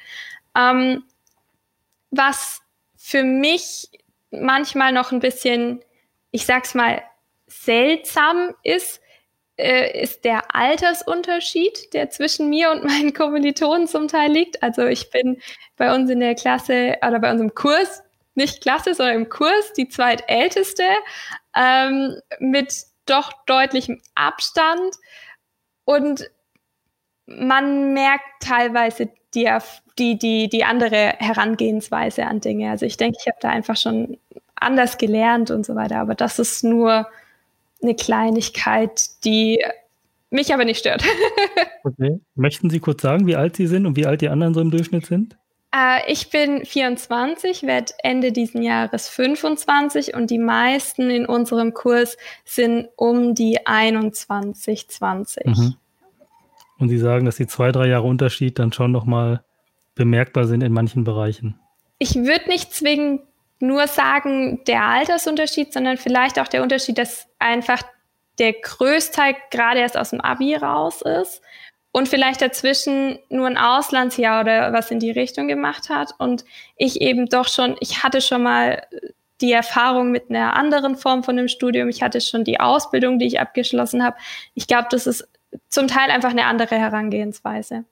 Was für mich manchmal noch ein bisschen, ich sag's mal, seltsam ist der Altersunterschied, der zwischen mir und meinen Kommilitonen zum Teil liegt. Also ich bin bei uns in der Klasse oder bei uns im Kurs, nicht Klasse, sondern im Kurs, die zweitälteste, mit doch deutlichem Abstand. Und man merkt teilweise die andere Herangehensweise an Dinge. Also ich denke, ich habe da einfach schon anders gelernt und so weiter. Aber das ist nur eine Kleinigkeit, die mich aber nicht stört. Okay. Möchten Sie kurz sagen, wie alt Sie sind und wie alt die anderen so im Durchschnitt sind? Ich bin 24, werde Ende diesen Jahres 25 und die meisten in unserem Kurs sind um die 21, 20. Mhm. Und Sie sagen, dass die 2-3 Jahre Unterschied dann schon nochmal bemerkbar sind in manchen Bereichen. Ich würde nicht zwingend nur sagen, der Altersunterschied, sondern vielleicht auch der Unterschied, dass einfach der Größteil gerade erst aus dem Abi raus ist und vielleicht dazwischen nur ein Auslandsjahr oder was in die Richtung gemacht hat. Und ich eben doch schon, ich hatte schon mal die Erfahrung mit einer anderen Form von dem Studium. Ich hatte schon die Ausbildung, die ich abgeschlossen habe. Ich glaube, das ist zum Teil einfach eine andere Herangehensweise.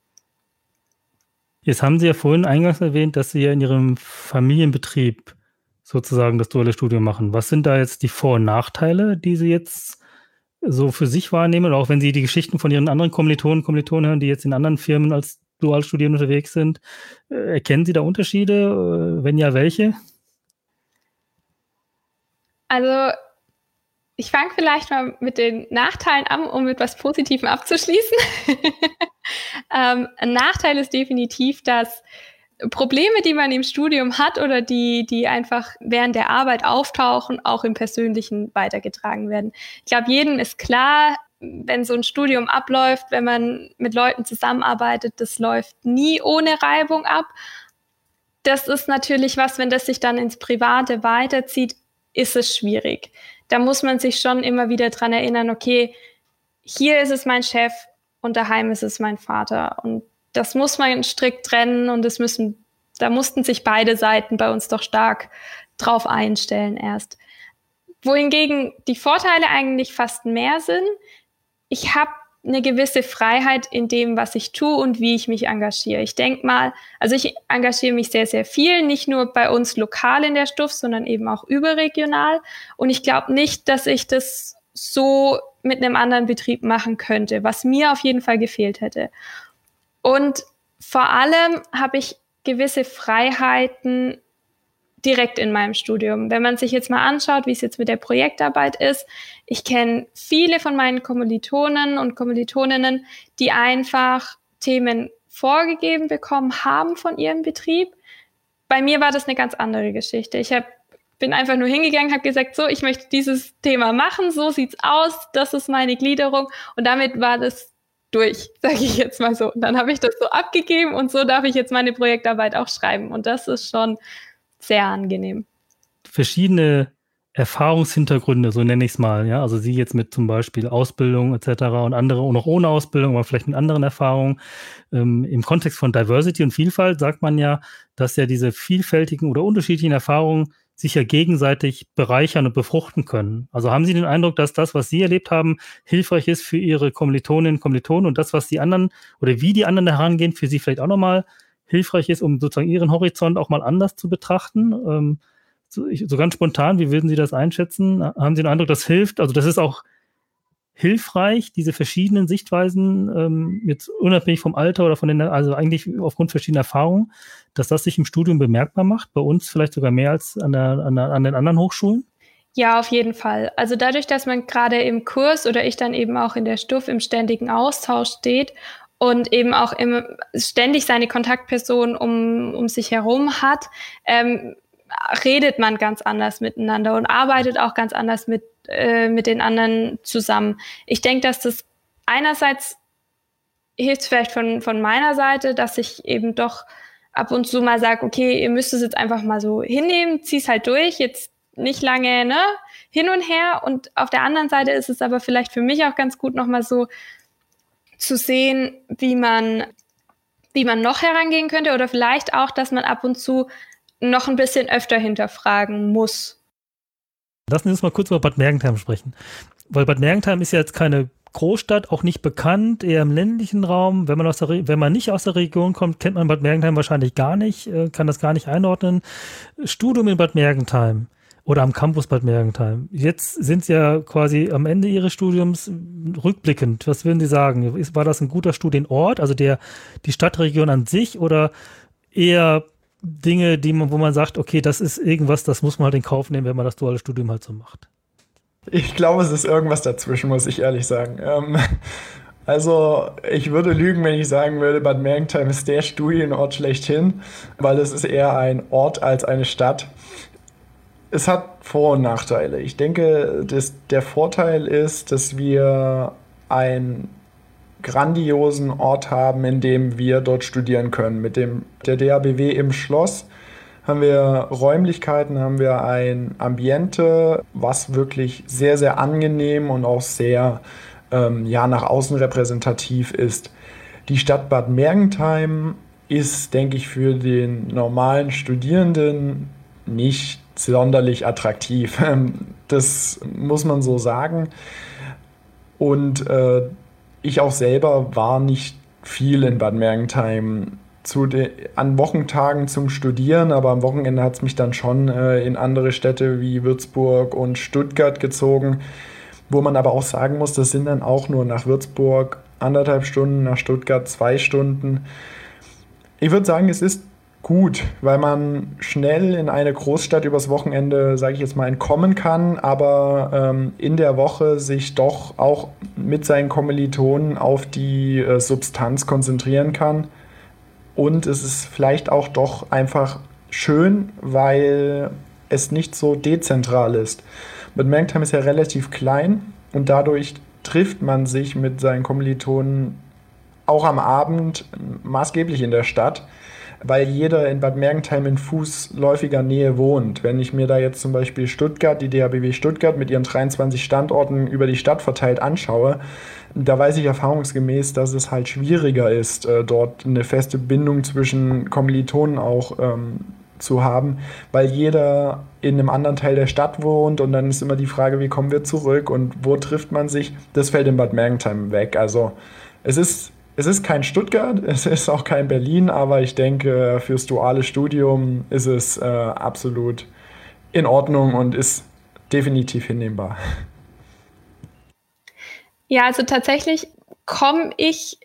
Jetzt haben Sie ja vorhin eingangs erwähnt, dass Sie ja in Ihrem Familienbetrieb sozusagen das duale Studium machen. Was sind da jetzt die Vor- und Nachteile, die Sie jetzt so für sich wahrnehmen? Oder auch wenn Sie die Geschichten von Ihren anderen Kommilitonen hören, die jetzt in anderen Firmen als Dualstudierende unterwegs sind, erkennen Sie da Unterschiede? Wenn ja, welche? Also ich fange vielleicht mal mit den Nachteilen an, um mit was Positivem abzuschließen. Ein Nachteil ist definitiv, dass Probleme, die man im Studium hat oder die einfach während der Arbeit auftauchen, auch im Persönlichen weitergetragen werden. Ich glaube, jedem ist klar, wenn so ein Studium abläuft, wenn man mit Leuten zusammenarbeitet, das läuft nie ohne Reibung ab. Das ist natürlich was, wenn das sich dann ins Private weiterzieht, ist es schwierig. Da muss man sich schon immer wieder dran erinnern, okay, hier ist es mein Chef und daheim ist es mein Vater. Und das muss man strikt trennen und da mussten sich beide Seiten bei uns doch stark drauf einstellen erst. Wohingegen die Vorteile eigentlich fast mehr sind. ich habe eine gewisse Freiheit in dem, was ich tue und wie ich mich engagiere. Ich denke mal, also ich engagiere mich sehr, sehr viel, nicht nur bei uns lokal in der Stuff, sondern eben auch überregional. Und ich glaube nicht, dass ich das so mit einem anderen Betrieb machen könnte, was mir auf jeden Fall gefehlt hätte. Und vor allem habe ich gewisse Freiheiten direkt in meinem Studium. Wenn man sich jetzt mal anschaut, wie es jetzt mit der Projektarbeit ist, ich kenne viele von meinen Kommilitonen und Kommilitoninnen, die einfach Themen vorgegeben bekommen haben von ihrem Betrieb. Bei mir war das eine ganz andere Geschichte. Bin einfach nur hingegangen, habe gesagt, so, ich möchte dieses Thema machen, so sieht's aus, das ist meine Gliederung und damit war das durch, sage ich jetzt mal so. Und dann habe ich das so abgegeben und so darf ich jetzt meine Projektarbeit auch schreiben und das ist schon sehr angenehm. Verschiedene Erfahrungshintergründe, so nenne ich es mal, ja, also Sie jetzt mit zum Beispiel Ausbildung etc. und andere auch noch ohne Ausbildung, aber vielleicht mit anderen Erfahrungen. Im Kontext von Diversity und Vielfalt sagt man ja, dass ja diese vielfältigen oder unterschiedlichen Erfahrungen sich ja gegenseitig bereichern und befruchten können. Also haben Sie den Eindruck, dass das, was Sie erlebt haben, hilfreich ist für Ihre Kommilitoninnen und Kommilitonen und das, was die anderen oder wie die anderen herangehen, für Sie vielleicht auch nochmal hilfreich ist, um sozusagen Ihren Horizont auch mal anders zu betrachten? So ganz spontan, wie würden Sie das einschätzen? Haben Sie den Eindruck, das hilft? Also das ist auch hilfreich, diese verschiedenen Sichtweisen, jetzt unabhängig vom Alter oder also eigentlich aufgrund verschiedener Erfahrungen, dass das sich im Studium bemerkbar macht, bei uns vielleicht sogar mehr als an den anderen Hochschulen? Ja, auf jeden Fall. Also dadurch, dass man gerade im Kurs oder ich dann eben auch in der Stuff im ständigen Austausch steht und eben auch ständig seine Kontaktperson um sich herum hat, redet man ganz anders miteinander und arbeitet auch ganz anders mit den anderen zusammen. Ich denke, dass das einerseits hilft vielleicht von meiner Seite, dass ich eben doch ab und zu mal sage, okay, ihr müsst es jetzt einfach mal so hinnehmen, zieh's halt durch, jetzt nicht lange hin und her. Und auf der anderen Seite ist es aber vielleicht für mich auch ganz gut, nochmal so zu sehen, wie man noch herangehen könnte oder vielleicht auch, dass man ab und zu noch ein bisschen öfter hinterfragen muss. Lassen Sie uns mal kurz über Bad Mergentheim sprechen. Weil Bad Mergentheim ist ja jetzt keine Großstadt, auch nicht bekannt, eher im ländlichen Raum. Wenn man nicht aus der Region kommt, kennt man Bad Mergentheim wahrscheinlich gar nicht, kann das gar nicht einordnen. Studium in Bad Mergentheim oder am Campus Bad Mergentheim. Jetzt sind Sie ja quasi am Ende Ihres Studiums rückblickend. Was würden Sie sagen? War das ein guter Studienort, also die Stadtregion an sich oder eher Dinge, wo man sagt, okay, das ist irgendwas, das muss man halt in Kauf nehmen, wenn man das duale Studium halt so macht? Ich glaube, es ist irgendwas dazwischen, muss ich ehrlich sagen. Also ich würde lügen, wenn ich sagen würde, Bad Mergentheim ist der Studienort schlechthin, weil es ist eher ein Ort als eine Stadt. Es hat Vor- und Nachteile. Ich denke, der Vorteil ist, dass wir einen grandiosen Ort haben, in dem wir dort studieren können. Mit der DABW im Schloss haben wir Räumlichkeiten, haben wir ein Ambiente, was wirklich sehr, sehr angenehm und auch sehr nach außen repräsentativ ist. Die Stadt Bad Mergentheim ist, denke ich, für den normalen Studierenden nicht sonderlich attraktiv. Das muss man so sagen. Und ich auch selber war nicht viel in Bad Mergentheim an Wochentagen zum Studieren, aber am Wochenende hat es mich dann schon in andere Städte wie Würzburg und Stuttgart gezogen, wo man aber auch sagen muss, das sind dann auch nur nach Würzburg 1,5 Stunden, nach Stuttgart 2 Stunden. Ich würde sagen, es ist gut, weil man schnell in eine Großstadt übers Wochenende, sage ich jetzt mal, entkommen kann, aber in der Woche sich doch auch mit seinen Kommilitonen auf die Substanz konzentrieren kann. Und es ist vielleicht auch doch einfach schön, weil es nicht so dezentral ist. Bad Mergentheim ist ja relativ klein und dadurch trifft man sich mit seinen Kommilitonen auch am Abend maßgeblich in der Stadt, weil jeder in Bad Mergentheim in fußläufiger Nähe wohnt. Wenn ich mir da jetzt zum Beispiel Stuttgart, die DABW Stuttgart mit ihren 23 Standorten über die Stadt verteilt anschaue, da weiß ich erfahrungsgemäß, dass es halt schwieriger ist, dort eine feste Bindung zwischen Kommilitonen auch zu haben, weil jeder in einem anderen Teil der Stadt wohnt und dann ist immer die Frage, wie kommen wir zurück und wo trifft man sich? Das fällt in Bad Mergentheim weg. Also es ist kein Stuttgart, es ist auch kein Berlin, aber ich denke, fürs duale Studium ist es absolut in Ordnung und ist definitiv hinnehmbar. Ja, also tatsächlich komme ich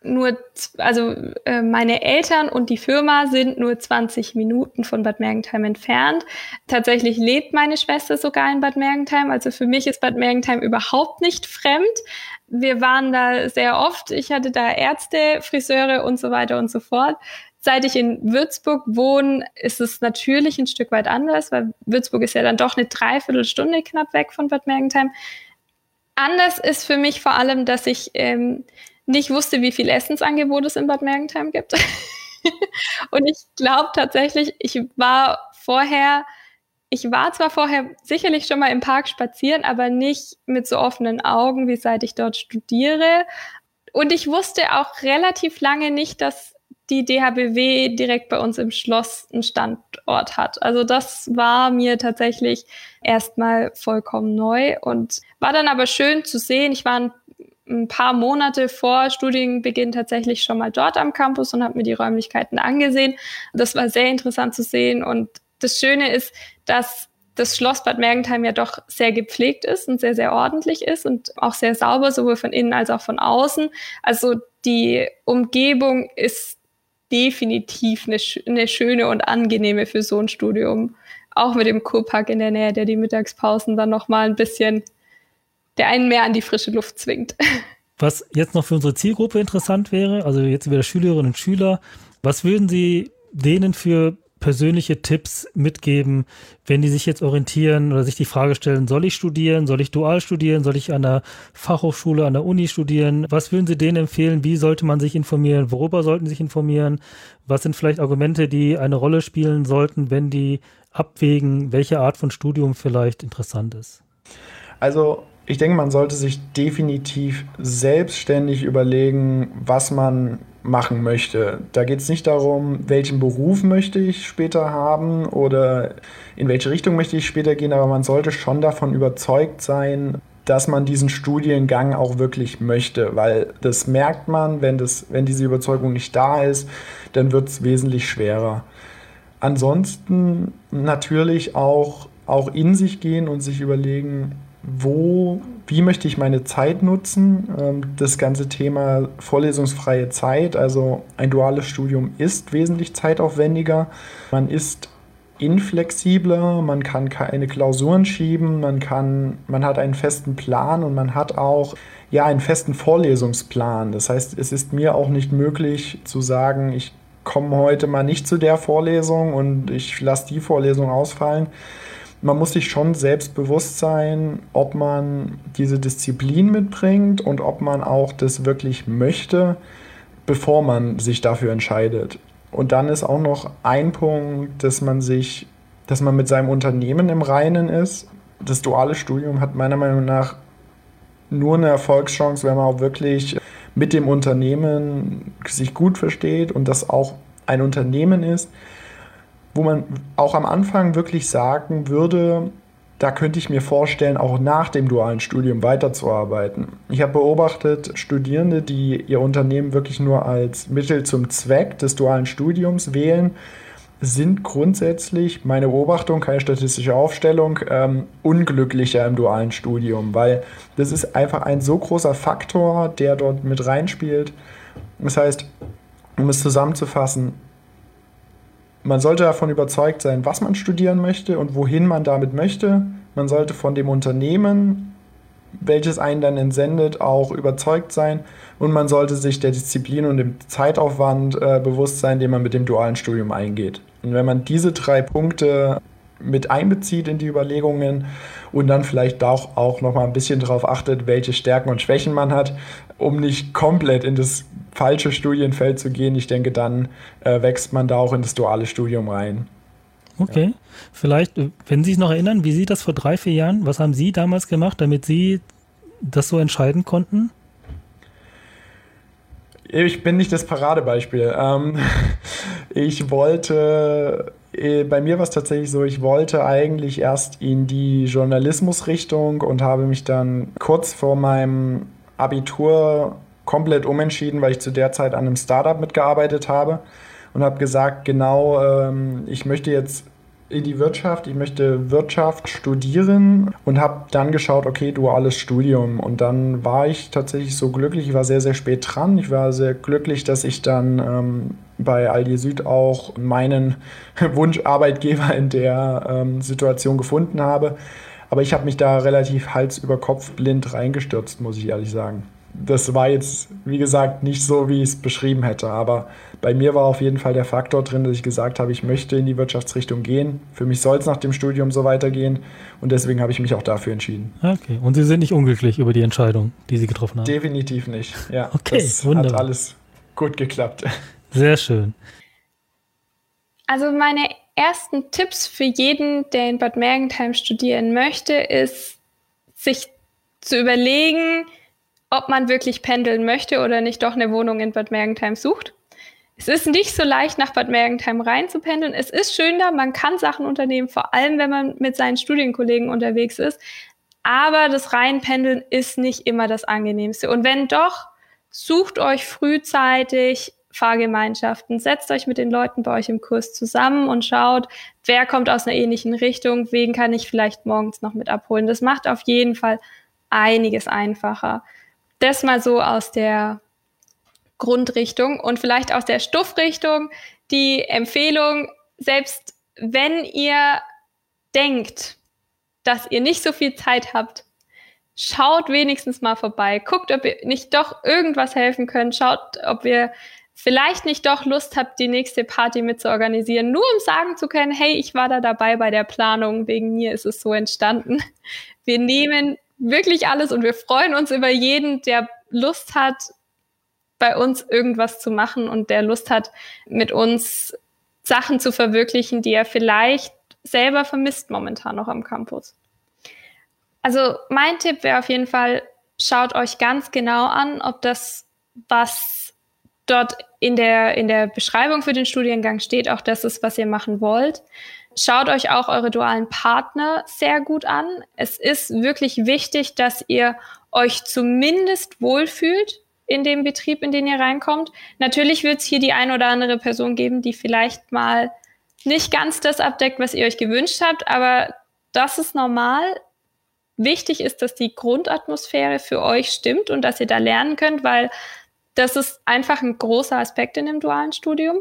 meine Eltern und die Firma sind nur 20 Minuten von Bad Mergentheim entfernt. Tatsächlich lebt meine Schwester sogar in Bad Mergentheim. Also für mich ist Bad Mergentheim überhaupt nicht fremd. Wir waren da sehr oft. Ich hatte da Ärzte, Friseure und so weiter und so fort. Seit ich in Würzburg wohne, ist es natürlich ein Stück weit anders, weil Würzburg ist ja dann doch eine Dreiviertelstunde knapp weg von Bad Mergentheim. Anders ist für mich vor allem, dass ich nicht wusste, wie viel Essensangebot es in Bad Mergentheim gibt. Und ich glaube tatsächlich, ich war zwar vorher sicherlich schon mal im Park spazieren, aber nicht mit so offenen Augen, wie seit ich dort studiere. Und ich wusste auch relativ lange nicht, dass die DHBW direkt bei uns im Schloss einen Standort hat. Also das war mir tatsächlich erstmal vollkommen neu und war dann aber schön zu sehen. Ich war ein paar Monate vor Studienbeginn tatsächlich schon mal dort am Campus und habe mir die Räumlichkeiten angesehen. Das war sehr interessant zu sehen und das Schöne ist, dass das Schloss Bad Mergentheim ja doch sehr gepflegt ist und sehr, sehr ordentlich ist und auch sehr sauber, sowohl von innen als auch von außen. Also die Umgebung ist definitiv eine schöne und angenehme für so ein Studium. Auch mit dem Kurpark in der Nähe, der die Mittagspausen dann nochmal ein bisschen der einen mehr an die frische Luft zwingt. Was jetzt noch für unsere Zielgruppe interessant wäre, also jetzt wieder Schülerinnen und Schüler, was würden Sie denen für persönliche Tipps mitgeben, wenn die sich jetzt orientieren oder sich die Frage stellen, soll ich studieren, soll ich dual studieren, soll ich an der Fachhochschule, an der Uni studieren? Was würden Sie denen empfehlen? Wie sollte man sich informieren? Worüber sollten sie sich informieren? Was sind vielleicht Argumente, die eine Rolle spielen sollten, wenn die abwägen, welche Art von Studium vielleicht interessant ist? Also ich denke, man sollte sich definitiv selbstständig überlegen, was man machen möchte. Da geht es nicht darum, welchen Beruf möchte ich später haben oder in welche Richtung möchte ich später gehen, aber man sollte schon davon überzeugt sein, dass man diesen Studiengang auch wirklich möchte, weil das merkt man, wenn diese Überzeugung nicht da ist, dann wird es wesentlich schwerer. Ansonsten natürlich auch in sich gehen und sich überlegen, wie möchte ich meine Zeit nutzen? Das ganze Thema vorlesungsfreie Zeit, also ein duales Studium ist wesentlich zeitaufwendiger. Man ist inflexibler, man kann keine Klausuren schieben, man hat einen festen Plan und man hat auch einen festen Vorlesungsplan. Das heißt, es ist mir auch nicht möglich zu sagen, ich komme heute mal nicht zu der Vorlesung und ich lasse die Vorlesung ausfallen. Man muss sich schon selbstbewusst sein, ob man diese Disziplin mitbringt und ob man auch das wirklich möchte, bevor man sich dafür entscheidet. Und dann ist auch noch ein Punkt, dass man mit seinem Unternehmen im Reinen ist. Das duale Studium hat meiner Meinung nach nur eine Erfolgschance, wenn man auch wirklich mit dem Unternehmen sich gut versteht und das auch ein Unternehmen ist, wo man auch am Anfang wirklich sagen würde, da könnte ich mir vorstellen, auch nach dem dualen Studium weiterzuarbeiten. Ich habe beobachtet, Studierende, die ihr Unternehmen wirklich nur als Mittel zum Zweck des dualen Studiums wählen, sind grundsätzlich, meine Beobachtung, keine statistische Aufstellung, unglücklicher im dualen Studium, weil das ist einfach ein so großer Faktor, der dort mit reinspielt. Das heißt, um es zusammenzufassen, man sollte davon überzeugt sein, was man studieren möchte und wohin man damit möchte. Man sollte von dem Unternehmen, welches einen dann entsendet, auch überzeugt sein. Und man sollte sich der Disziplin und dem Zeitaufwand bewusst sein, den man mit dem dualen Studium eingeht. Und wenn man diese 3 Punkte mit einbezieht in die Überlegungen und dann vielleicht auch noch mal ein bisschen darauf achtet, welche Stärken und Schwächen man hat, um nicht komplett in das falsche Studienfeld zu gehen, ich denke, dann wächst man da auch in das duale Studium rein. Okay, vielleicht, wenn Sie sich noch erinnern, wie Sie das vor 3-4 Jahren, was haben Sie damals gemacht, damit Sie das so entscheiden konnten? Ich bin nicht das Paradebeispiel. Ich wollte Bei mir war es tatsächlich so, ich wollte eigentlich erst in die Journalismusrichtung und habe mich dann kurz vor meinem Abitur komplett umentschieden, weil ich zu der Zeit an einem Startup mitgearbeitet habe und habe gesagt, genau, ich möchte jetzt in die Wirtschaft, ich möchte Wirtschaft studieren und habe dann geschaut, okay, duales Studium. Und dann war ich tatsächlich so glücklich, ich war sehr, sehr spät dran. Ich war sehr glücklich, dass ich dann bei Aldi Süd auch meinen Wunscharbeitgeber in der Situation gefunden habe. Aber ich habe mich da relativ Hals über Kopf blind reingestürzt, muss ich ehrlich sagen. Das war jetzt, wie gesagt, nicht so, wie ich es beschrieben hätte. Aber bei mir war auf jeden Fall der Faktor drin, dass ich gesagt habe, ich möchte in die Wirtschaftsrichtung gehen. Für mich soll es nach dem Studium so weitergehen. Und deswegen habe ich mich auch dafür entschieden. Okay, und Sie sind nicht unglücklich über die Entscheidung, die Sie getroffen haben? Definitiv nicht. Ja, okay, das wunderbar. Hat alles gut geklappt. Sehr schön. Also meine ersten Tipps für jeden, der in Bad Mergentheim studieren möchte, ist, sich zu überlegen, ob man wirklich pendeln möchte oder nicht doch eine Wohnung in Bad Mergentheim sucht. Es ist nicht so leicht, nach Bad Mergentheim rein zu pendeln. Es ist schön da, man kann Sachen unternehmen, vor allem wenn man mit seinen Studienkollegen unterwegs ist. Aber das Reinpendeln ist nicht immer das Angenehmste. Und wenn doch, sucht euch frühzeitig Fahrgemeinschaften, setzt euch mit den Leuten bei euch im Kurs zusammen und schaut, wer kommt aus einer ähnlichen Richtung, wen kann ich vielleicht morgens noch mit abholen. Das macht auf jeden Fall einiges einfacher. Das mal so aus der Grundrichtung und vielleicht aus der Stoffrichtung die Empfehlung, selbst wenn ihr denkt, dass ihr nicht so viel Zeit habt, schaut wenigstens mal vorbei. Guckt, ob ihr nicht doch irgendwas helfen könnt. Schaut, ob ihr vielleicht nicht doch Lust habt, die nächste Party mit zu organisieren, nur um sagen zu können, hey, ich war da dabei bei der Planung, wegen mir ist es so entstanden. Wir nehmen wirklich alles und wir freuen uns über jeden, der Lust hat, bei uns irgendwas zu machen und der Lust hat, mit uns Sachen zu verwirklichen, die er vielleicht selber vermisst momentan noch am Campus. Also mein Tipp wäre auf jeden Fall, schaut euch ganz genau an, ob das, was dort in der Beschreibung für den Studiengang steht, auch das ist, was ihr machen wollt. Schaut euch auch eure dualen Partner sehr gut an. Es ist wirklich wichtig, dass ihr euch zumindest wohlfühlt in dem Betrieb, in den ihr reinkommt. Natürlich wird es hier die ein oder andere Person geben, die vielleicht mal nicht ganz das abdeckt, was ihr euch gewünscht habt, aber das ist normal. Wichtig ist, dass die Grundatmosphäre für euch stimmt und dass ihr da lernen könnt, weil das ist einfach ein großer Aspekt in dem dualen Studium.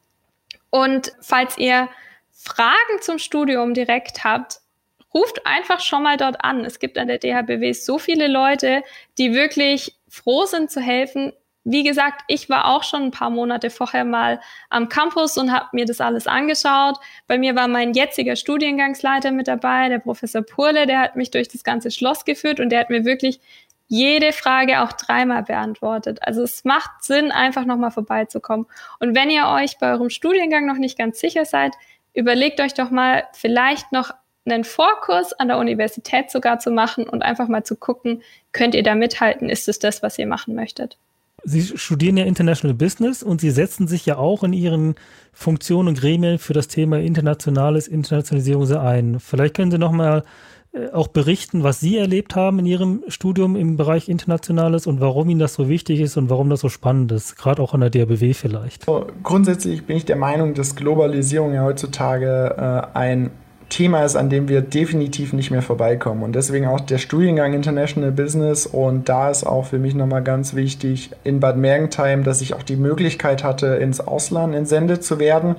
Und falls ihr Fragen zum Studium direkt habt, ruft einfach schon mal dort an. Es gibt an der DHBW so viele Leute, die wirklich froh sind zu helfen. Wie gesagt, ich war auch schon ein paar Monate vorher mal am Campus und habe mir das alles angeschaut. Bei mir war mein jetziger Studiengangsleiter mit dabei, der Professor Purle, der hat mich durch das ganze Schloss geführt und der hat mir wirklich jede Frage auch 3-mal beantwortet. Also es macht Sinn, einfach nochmal vorbeizukommen. Und wenn ihr euch bei eurem Studiengang noch nicht ganz sicher seid, überlegt euch doch mal, vielleicht noch einen Vorkurs an der Universität sogar zu machen und einfach mal zu gucken, könnt ihr da mithalten, ist es das, was ihr machen möchtet? Sie studieren ja International Business und Sie setzen sich ja auch in Ihren Funktionen und Gremien für das Thema Internationalisierung sehr ein. Vielleicht können Sie noch mal auch berichten, was Sie erlebt haben in Ihrem Studium im Bereich Internationales und warum Ihnen das so wichtig ist und warum das so spannend ist, gerade auch an der DHBW vielleicht. Grundsätzlich bin ich der Meinung, dass Globalisierung ja heutzutage ein Thema ist, an dem wir definitiv nicht mehr vorbeikommen. Und deswegen auch der Studiengang International Business. Und da ist auch für mich nochmal ganz wichtig in Bad Mergentheim, dass ich auch die Möglichkeit hatte, ins Ausland entsendet zu werden.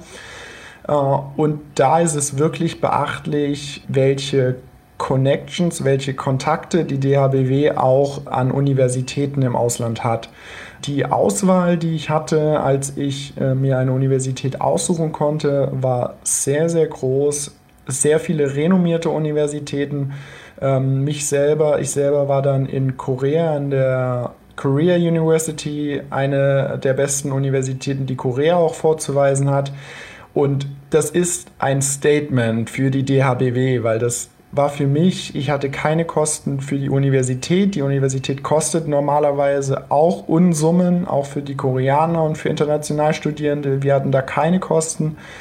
Und da ist es wirklich beachtlich, welche Connections, welche Kontakte die DHBW auch an Universitäten im Ausland hat. Die Auswahl, die ich hatte, als ich mir eine Universität aussuchen konnte, war sehr, sehr groß. Sehr viele renommierte Universitäten. Ich selber war dann in Korea an der Korea University, eine der besten Universitäten, die Korea auch vorzuweisen hat. Und das ist ein Statement für die DHBW, weil das war für mich, ich hatte keine Kosten für die Universität. Die Universität kostet normalerweise auch Unsummen, auch für die Koreaner und für Internationalstudierende. Wir hatten da keine Kosten.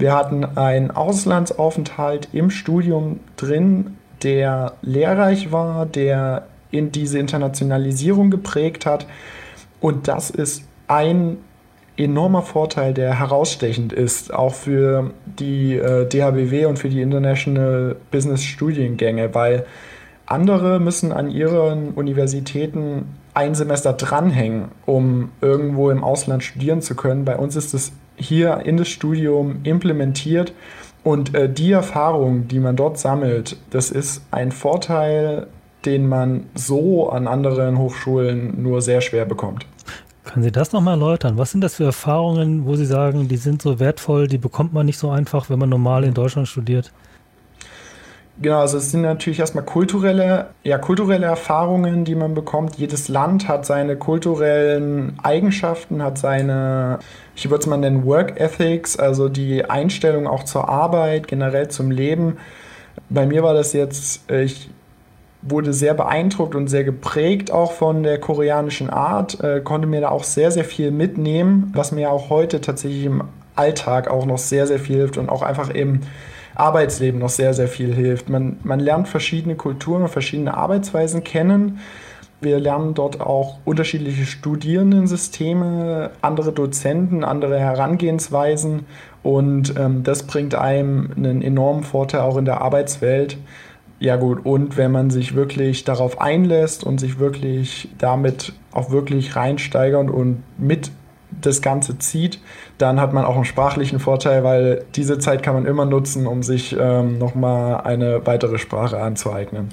Wir hatten einen Auslandsaufenthalt im Studium drin, der lehrreich war, der in diese Internationalisierung geprägt hat. Und das ist ein enormer Vorteil, der herausstechend ist, auch für die DHBW und für die International Business Studiengänge, weil andere müssen an ihren Universitäten ein Semester dranhängen, um irgendwo im Ausland studieren zu können. Bei uns ist es hier in das Studium implementiert und die Erfahrung, die man dort sammelt, das ist ein Vorteil, den man so an anderen Hochschulen nur sehr schwer bekommt. Können Sie das nochmal erläutern? Was sind das für Erfahrungen, wo Sie sagen, die sind so wertvoll, die bekommt man nicht so einfach, wenn man normal in Deutschland studiert? Genau, also es sind natürlich erstmal kulturelle Erfahrungen, die man bekommt. Jedes Land hat seine kulturellen Eigenschaften, hat seine, ich würde es mal nennen, Work Ethics, also die Einstellung auch zur Arbeit, generell zum Leben. Bei mir war das jetzt, ich wurde sehr beeindruckt und sehr geprägt auch von der koreanischen Art, konnte mir da auch sehr, sehr viel mitnehmen, was mir auch heute tatsächlich im Alltag auch noch sehr, sehr viel hilft und auch einfach im Arbeitsleben noch sehr, sehr viel hilft. Man lernt verschiedene Kulturen und verschiedene Arbeitsweisen kennen. Wir lernen dort auch unterschiedliche Studierendensysteme, andere Dozenten, andere Herangehensweisen und das bringt einem einen enormen Vorteil auch in der Arbeitswelt. Ja gut, und wenn man sich wirklich darauf einlässt und sich wirklich damit auch wirklich reinsteigert und mit das Ganze zieht, dann hat man auch einen sprachlichen Vorteil, weil diese Zeit kann man immer nutzen, um sich nochmal eine weitere Sprache anzueignen.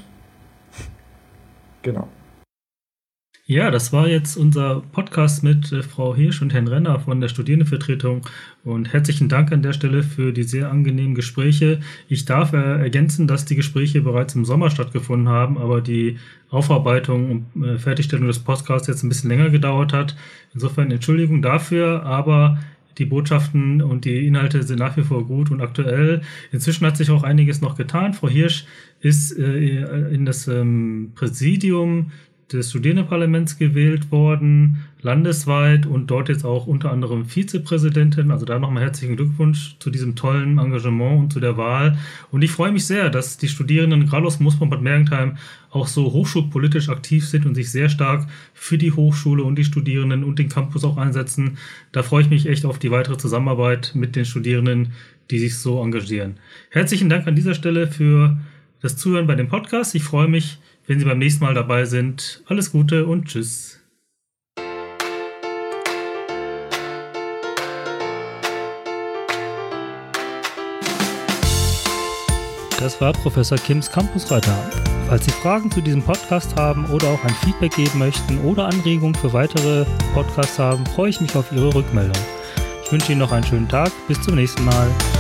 Genau. Ja, das war jetzt unser Podcast mit Frau Hirsch und Herrn Renner von der Studierendenvertretung und herzlichen Dank an der Stelle für die sehr angenehmen Gespräche. Ich darf ergänzen, dass die Gespräche bereits im Sommer stattgefunden haben, aber die Aufarbeitung und Fertigstellung des Podcasts jetzt ein bisschen länger gedauert hat. Insofern Entschuldigung dafür, aber die Botschaften und die Inhalte sind nach wie vor gut und aktuell. Inzwischen hat sich auch einiges noch getan. Frau Hirsch ist in das Präsidium des Studierendenparlaments gewählt worden, landesweit und dort jetzt auch unter anderem Vizepräsidentin. Also da nochmal herzlichen Glückwunsch zu diesem tollen Engagement und zu der Wahl. Und ich freue mich sehr, dass die Studierenden gerade aus Moosbrunn und Bad Mergentheim auch so hochschulpolitisch aktiv sind und sich sehr stark für die Hochschule und die Studierenden und den Campus auch einsetzen. Da freue ich mich echt auf die weitere Zusammenarbeit mit den Studierenden, die sich so engagieren. Herzlichen Dank an dieser Stelle für das Zuhören bei dem Podcast. Ich freue mich, wenn Sie beim nächsten Mal dabei sind. Alles Gute und tschüss. Das war Professor Kims Campusreiter. Falls Sie Fragen zu diesem Podcast haben oder auch ein Feedback geben möchten oder Anregungen für weitere Podcasts haben, freue ich mich auf Ihre Rückmeldung. Ich wünsche Ihnen noch einen schönen Tag. Bis zum nächsten Mal.